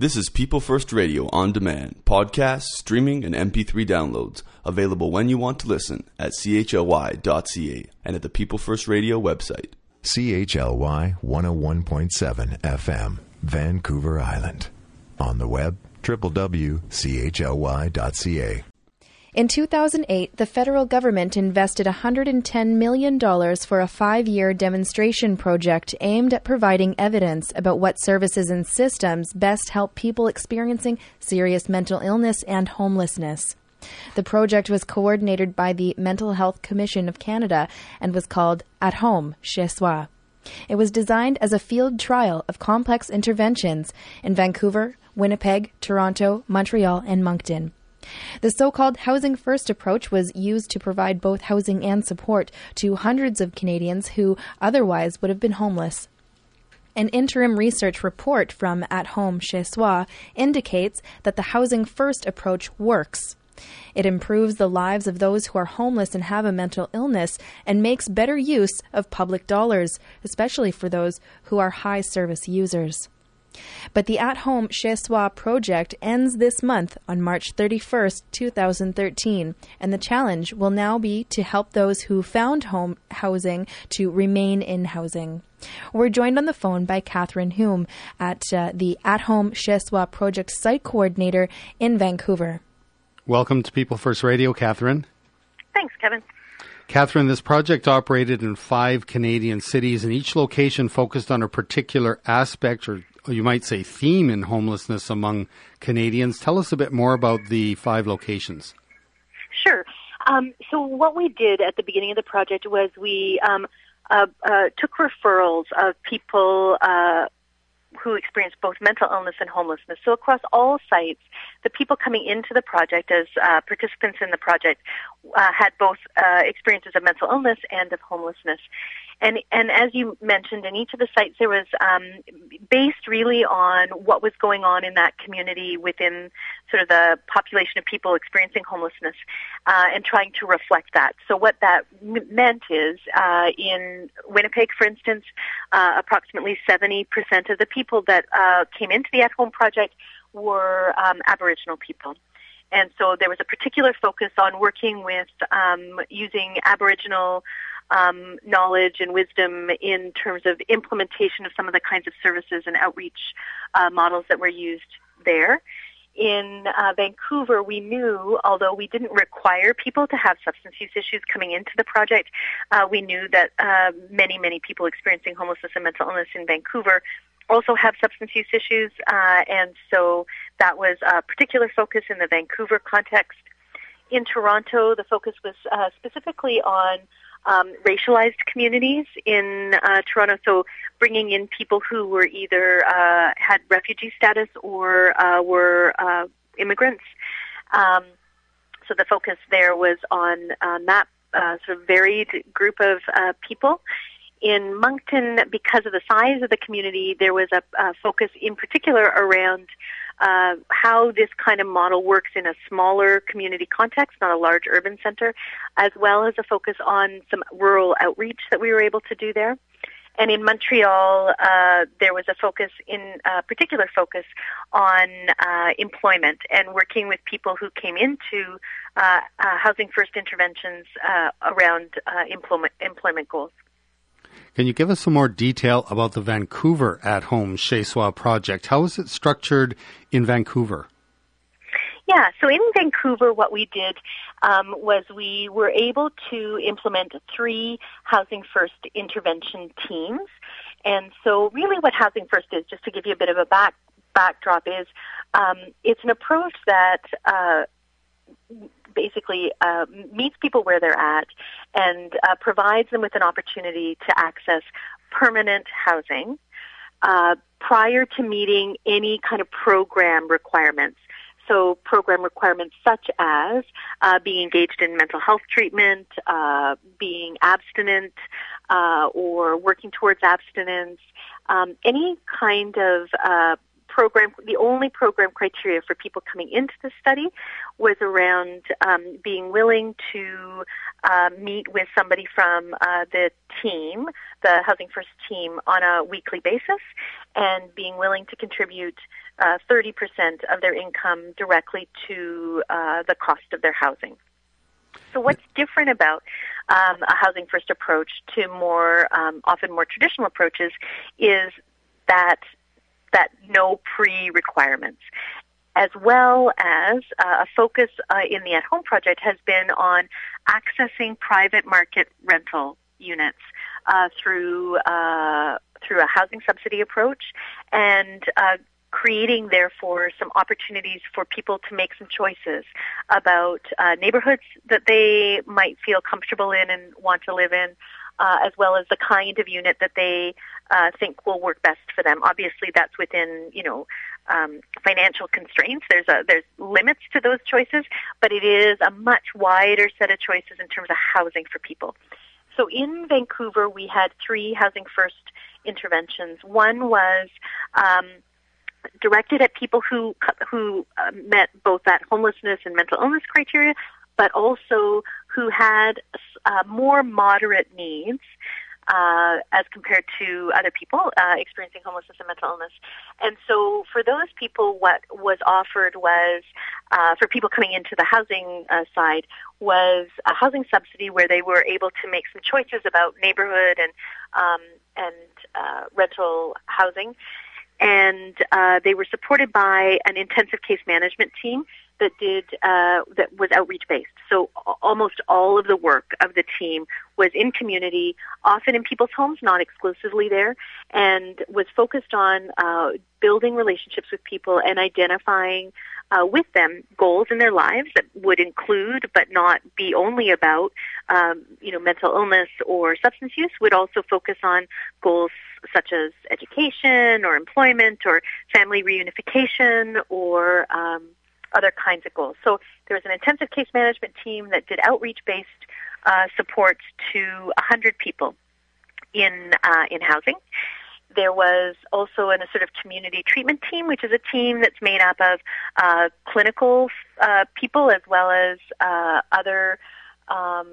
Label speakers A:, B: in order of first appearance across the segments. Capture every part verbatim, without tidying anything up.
A: This is People First Radio on demand, podcasts, streaming, and M P three downloads, available when you want to listen at c h l y dot c a and at the People First Radio website.
B: C H L Y one oh one point seven F M, Vancouver Island. On the web, w w w dot c h l y dot c a.
C: In two thousand eight, the federal government invested one hundred ten million dollars for a five-year demonstration project aimed at providing evidence about what services and systems best help people experiencing serious mental illness and homelessness. The project was coordinated by the Mental Health Commission of Canada and was called At Home, Chez Soi. It was designed as a field trial of complex interventions in Vancouver, Winnipeg, Toronto, Montreal, and Moncton. The so-called Housing First approach was used to provide both housing and support to hundreds of Canadians who otherwise would have been homeless. An interim research report from At Home Chez Soi indicates that the Housing First approach works. It improves the lives of those who are homeless and have a mental illness and makes better use of public dollars, especially for those who are high service users. But the At Home Chez Soi project ends this month on March thirty-first, two thousand thirteen, and the challenge will now be to help those who found home housing to remain in housing. We're joined on the phone by Catherine Hume at uh, the At Home Chez Soi project site coordinator in Vancouver.
D: Welcome to People First Radio, Catherine.
E: Thanks, Kevin.
D: Catherine, this project operated in five Canadian cities, and each location focused on a particular aspect, or you might say theme, in homelessness among Canadians. Tell us a bit more about the five locations.
E: Sure. Um, so what we did at the beginning of the project was we um, uh, uh, took referrals of people uh, who experienced both mental illness and homelessness. So across all sites, the people coming into the project as uh, participants in the project uh, had both uh, experiences of mental illness and of homelessness. And, and as you mentioned, in each of the sites, there was um, based really on what was going on in that community within sort of the population of people experiencing homelessness, uh, and trying to reflect that. So what that m- meant is, uh, in Winnipeg, for instance, uh, approximately seventy percent of the people that uh, came into the At Home project were um, Aboriginal people. And so there was a particular focus on working with um, using Aboriginal Um, knowledge and wisdom in terms of implementation of some of the kinds of services and outreach uh, models that were used there. In uh, Vancouver, we knew, although we didn't require people to have substance use issues coming into the project, uh, we knew that uh, many, many people experiencing homelessness and mental illness in Vancouver also have substance use issues, uh, and so that was a particular focus in the Vancouver context. In Toronto, the focus was uh, specifically on Um, racialized communities in uh, Toronto, so bringing in people who were either uh, had refugee status or uh, were uh, immigrants. Um, so the focus there was on, on that uh, sort of varied group of uh, people. In Moncton, because of the size of the community, there was a, a focus in particular around uh, how this kind of model works in a smaller community context, not a large urban center, as well as a focus on some rural outreach that we were able to do there. And in Montreal, uh, there was a focus, in a particular focus on uh, employment and working with people who came into uh, uh, Housing First interventions uh, around uh, employment, employment goals.
D: Can you give us some more detail about the Vancouver At Home Chez Soi project? How is it structured in Vancouver?
E: Yeah, so in Vancouver, what we did um, was we were able to implement three Housing First intervention teams. And so really what Housing First is, just to give you a bit of a back backdrop, is um, it's an approach that uh, basically uh, meets people where they're at and uh, provides them with an opportunity to access permanent housing uh, prior to meeting any kind of program requirements. So program requirements such as uh, being engaged in mental health treatment, uh, being abstinent, uh, or working towards abstinence, um, any kind of uh, program. The only program criteria for people coming into the study was around um, being willing to uh, meet with somebody from uh, the team, the Housing First team, on a weekly basis, and being willing to contribute uh, thirty percent of their income directly to uh, the cost of their housing. So what's different about um, a housing first approach to more um, often more traditional approaches is that that no pre-requirements, as well as uh, a focus uh, in the At Home project has been on accessing private market rental units uh, through uh, through a housing subsidy approach, and uh, creating, therefore, some opportunities for people to make some choices about uh, neighborhoods that they might feel comfortable in and want to live in, uh, as well as the kind of unit that they uh, think will work best for them. Obviously, that's within, you know, um, financial constraints. There's a, there's limits to those choices, but it is a much wider set of choices in terms of housing for people. So in Vancouver, we had three Housing First interventions. One was um, directed at people who who uh, met both that homelessness and mental illness criteria, but also who had uh, more moderate needs uh, as compared to other people uh, experiencing homelessness and mental illness. And so for those people, what was offered was, uh, for people coming into the housing uh, side, was a housing subsidy where they were able to make some choices about neighborhood and um, and uh, rental housing. And uh, they were supported by an intensive case management team that did uh, that was outreach based. So almost all of the work of the team was in community, often in people's homes, not exclusively there, and was focused on uh, building relationships with people and identifying uh, with them goals in their lives that would include, but not be only about, um, you know, mental illness or substance use. Would also focus on goals such as education or employment or family reunification or um, other kinds of goals. So there was an intensive case management team that did outreach-based uh, support to one hundred people in uh, in housing. There was also an, a sort of community treatment team, which is a team that's made up of uh, clinical uh, people as well as uh, other um,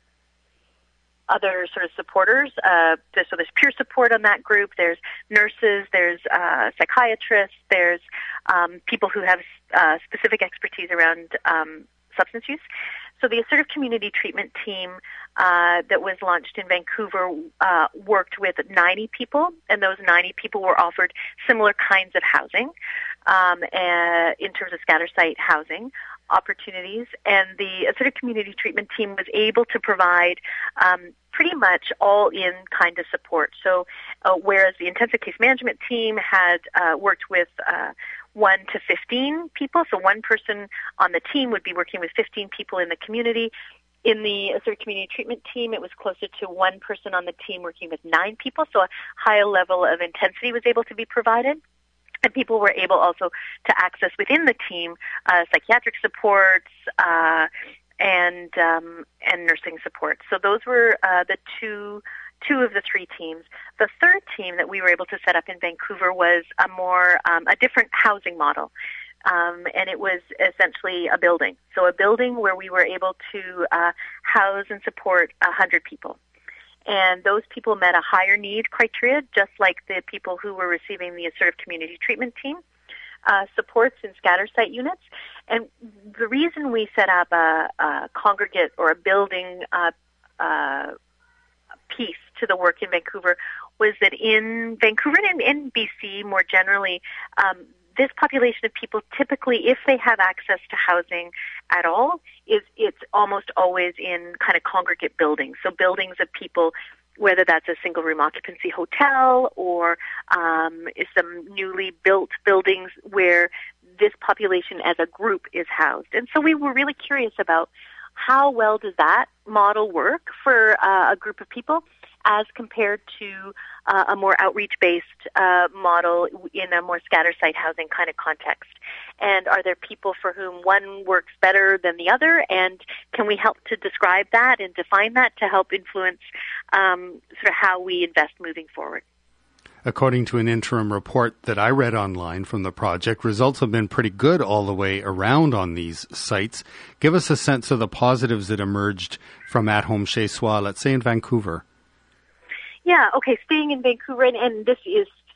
E: other sort of supporters. Uh, so there's peer support on that group. There's nurses. There's uh, psychiatrists. There's um, people who have uh, specific expertise around um, substance use. So the Assertive Community Treatment Team uh, that was launched in Vancouver uh, worked with ninety people, and those ninety people were offered similar kinds of housing um, uh, in terms of scatter site housing opportunities. And the Assertive Community Treatment Team was able to provide um, pretty much all-in kind of support. So uh, whereas the Intensive Case Management Team had uh, worked with uh, one to fifteen people, so one person on the team would be working with fifteen people in the community. In the Assertive Community Treatment Team, it was closer to one person on the team working with nine people, so a higher level of intensity was able to be provided. And people were able also to access within the team uh, psychiatric supports uh, and um, and nursing support. So those were uh, the two two of the three teams. The third team that we were able to set up in Vancouver was a more um, a different housing model, um, and it was essentially a building. So a building where we were able to uh, house and support a hundred people. And those people met a higher need criteria, just like the people who were receiving the Assertive Community Treatment Team uh, supports in scatter site units. And the reason we set up a, a congregate or a building uh, uh, piece to the work in Vancouver was that in Vancouver and in, in B C more generally, um, this population of people typically, if they have access to housing at all, is it's almost always in kind of congregate buildings. So buildings of people, whether that's a single room occupancy hotel or um, some newly built buildings where this population as a group is housed. And so we were really curious about how well does that model work for uh, a group of people as compared to uh, a more outreach-based uh, model in a more scatter-site housing kind of context. And are there people for whom one works better than the other? And can we help to describe that and define that to help influence um, sort of how we invest moving forward?
D: According to an interim report that I read online from the project, results have been pretty good all the way around on these sites. Give us a sense of the positives that emerged from At Home Chez Soi, let's say in Vancouver.
E: Yeah, okay, staying in Vancouver, and, and this is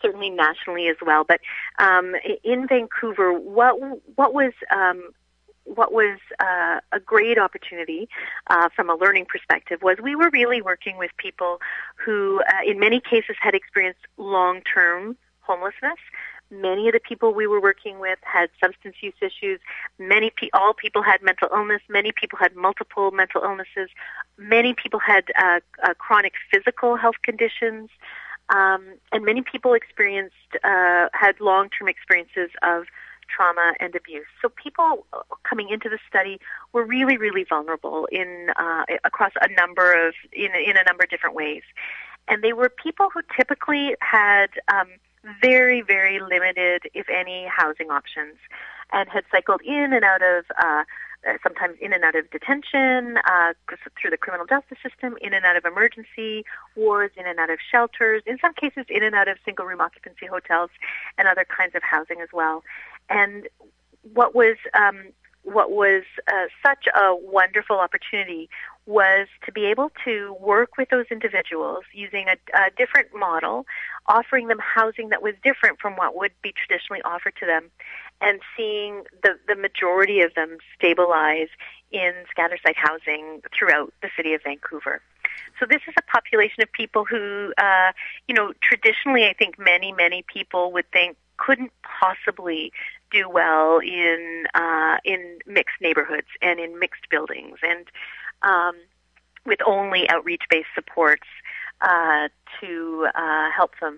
E: certainly nationally as well. But um, in Vancouver, what what was um, what was uh, a great opportunity uh, from a learning perspective was we were really working with people who, uh, in many cases, had experienced long-term homelessness. Many of the people we were working with had substance use issues. Many pe- all people had mental illness. Many people had multiple mental illnesses. Many people had uh, uh, chronic physical health conditions. Um, and many people experienced, uh, had long-term experiences of trauma and abuse. So people coming into the study were really, really vulnerable in uh, across a number of in in a number of different ways, and they were people who typically had um, very, very limited, if any, housing options, and had cycled in and out of. Uh, sometimes in and out of detention, uh, through the criminal justice system, in and out of emergency wards, in and out of shelters, in some cases in and out of single-room occupancy hotels and other kinds of housing as well. And what was um, what was uh, such a wonderful opportunity was to be able to work with those individuals using a, a different model, offering them housing that was different from what would be traditionally offered to them, and seeing the, the majority of them stabilize in scatter site housing throughout the city of Vancouver. So this is a population of people who, uh, you know, traditionally I think many, many people would think couldn't possibly do well in uh, in mixed neighborhoods and in mixed buildings, and um, with only outreach-based supports uh, to uh, help them.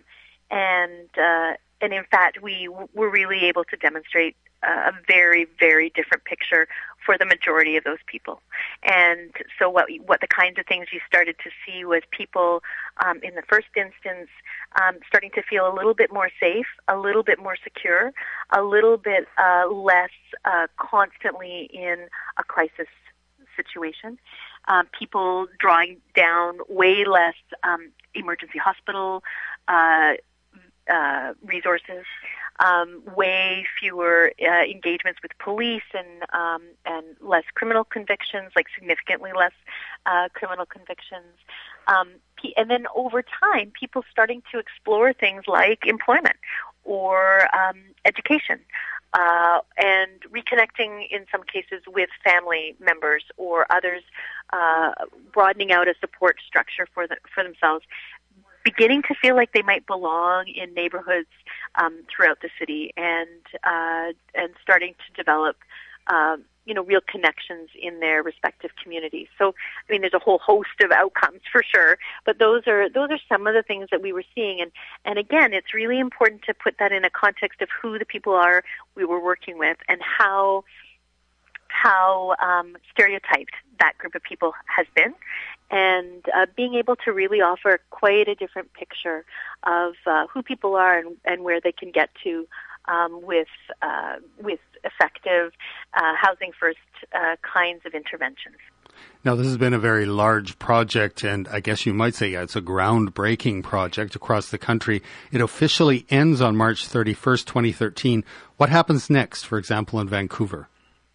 E: And uh, and in fact, we w- were really able to demonstrate uh, a very, very different picture for the majority of those people. And so what what the kinds of things you started to see was people, um, in the first instance, um, starting to feel a little bit more safe, a little bit more secure, a little bit uh, less uh, constantly in a crisis situation. Um, people drawing down way less um, emergency hospital uh, uh, resources, um, way fewer uh, engagements with police, and um, and less criminal convictions, like significantly less uh, criminal convictions. Um, and then over time, people starting to explore things like employment or um, education. Uh, and reconnecting in some cases with family members or others, uh, broadening out a support structure for the, for themselves, beginning to feel like they might belong in neighborhoods um, throughout the city, and uh, and starting to develop, um, you know, real connections in their respective communities. So, I mean, there's a whole host of outcomes for sure, but those are those are some of the things that we were seeing. And and again, it's really important to put that in a context of who the people are we were working with and how how um, stereotyped that group of people has been, and uh, being able to really offer quite a different picture of uh, who people are and, and where they can get to um, with uh, with effective uh, housing first uh, kinds of interventions.
D: Now, this has been a very large project, and I guess you might say yeah, it's a groundbreaking project across the country. It officially ends on March thirty-first, twenty thirteen. What happens next, for example, in Vancouver?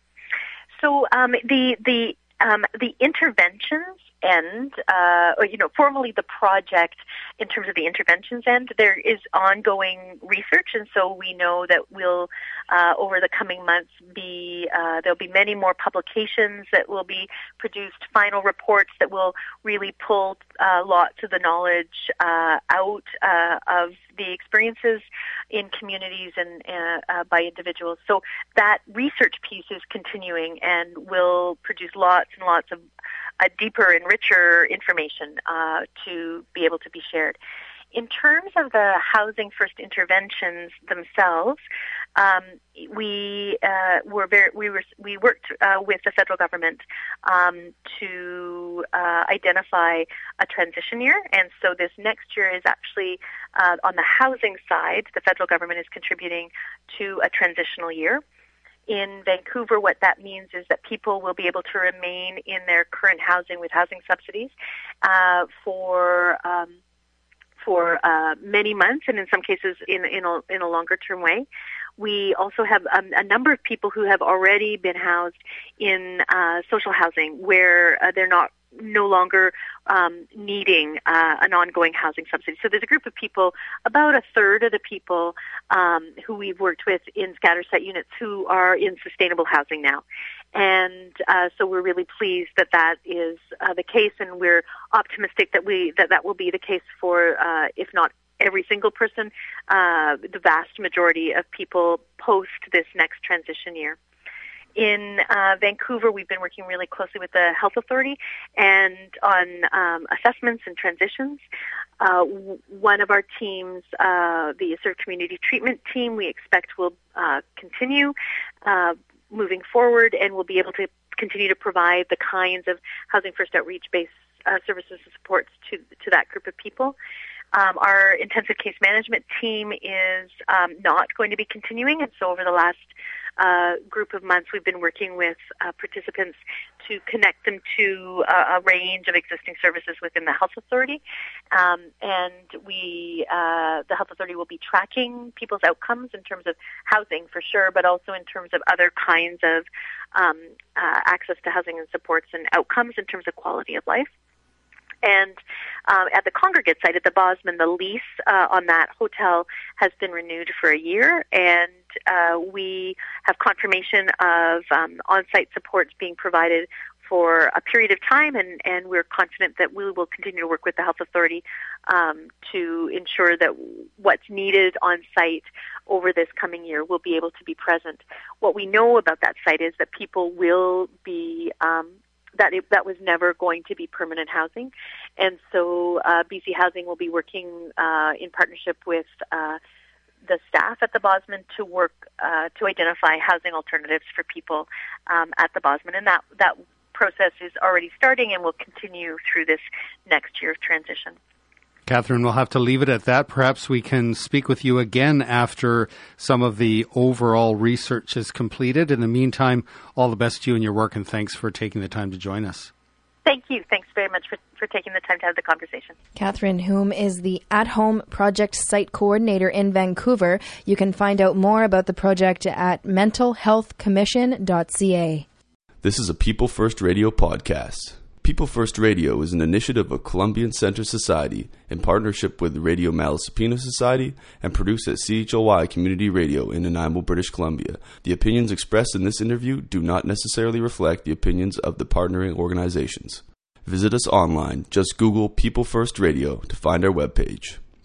E: So um, the the um, the interventions end, uh, or, you know, formally the project in terms of the interventions end, there is ongoing research, and so we know that we'll, uh, over the coming months, be uh, there'll be many more publications that will be produced, final reports that will really pull uh, lots of the knowledge uh, out uh, of the experiences in communities and uh, uh, by individuals. So that research piece is continuing and will produce lots and lots of uh, deeper and richer information uh, to be able to be shared. In terms of the housing first interventions themselves, um, we uh, were very we were we worked uh, with the federal government um, to uh, identify a transition year, and so this next year is actually uh, on the housing side. The federal government is contributing to a transitional year. In Vancouver, what that means is that people will be able to remain in their current housing with housing subsidies uh, for um, for uh, many months, and in some cases in in a, in a longer term way. We also have um, a number of people who have already been housed in uh, social housing where uh, they're not no longer um, needing uh, an ongoing housing subsidy. So there's a group of people, about a third of the people um, who we've worked with in scatter site units who are in sustainable housing now. And uh, so we're really pleased that that is uh, the case, and we're optimistic that we that that will be the case for, uh, if not every single person, uh, the vast majority of people post this next transition year. In uh, Vancouver, we've been working really closely with the Health Authority and on um, assessments and transitions. Uh, w- one of our teams, uh, the Assert Community Treatment Team, we expect will uh, continue uh, moving forward, and we'll be able to continue to provide the kinds of Housing First outreach-based uh, services and supports to to that group of people. Um, our intensive case management team is um, not going to be continuing, and so over the last uh, group of months, we've been working with uh, participants to connect them to uh, a range of existing services within the Health Authority. Um, and we, uh, the Health Authority will be tracking people's outcomes in terms of housing for sure, but also in terms of other kinds of um, uh, access to housing and supports and outcomes in terms of quality of life. And um, at the Congregate site at the Bosman, the lease uh, on that hotel has been renewed for a year, and uh, we have confirmation of um, on-site supports being provided for a period of time, and, and we're confident that we will continue to work with the Health Authority um, to ensure that what's needed on site over this coming year will be able to be present. What we know about that site is that people will be um, that it, that was never going to be permanent housing. And so uh, B C Housing will be working uh, in partnership with uh, the staff at the Bosman to work uh, to identify housing alternatives for people um, at the Bosman. And that, that process is already starting and will continue through this next year of transition.
D: Catherine, we'll have to leave it at that. Perhaps we can speak with you again after some of the overall research is completed. In the meantime, all the best to you in your work, and thanks for taking the time to join us.
E: Thank you. Thanks very much for, for taking the time to have the conversation.
C: Catherine Hume is the At-Home Project Site Coordinator in Vancouver. You can find out more about the project at mental health commission dot c a.
A: This is a People First Radio podcast. People First Radio is an initiative of Columbian Centre Society in partnership with the Radio Malaspina Society and produced at C H L Y Community Radio in Nanaimo, British Columbia. The opinions expressed in this interview do not necessarily reflect the opinions of the partnering organizations. Visit us online. Just Google People First Radio to find our webpage.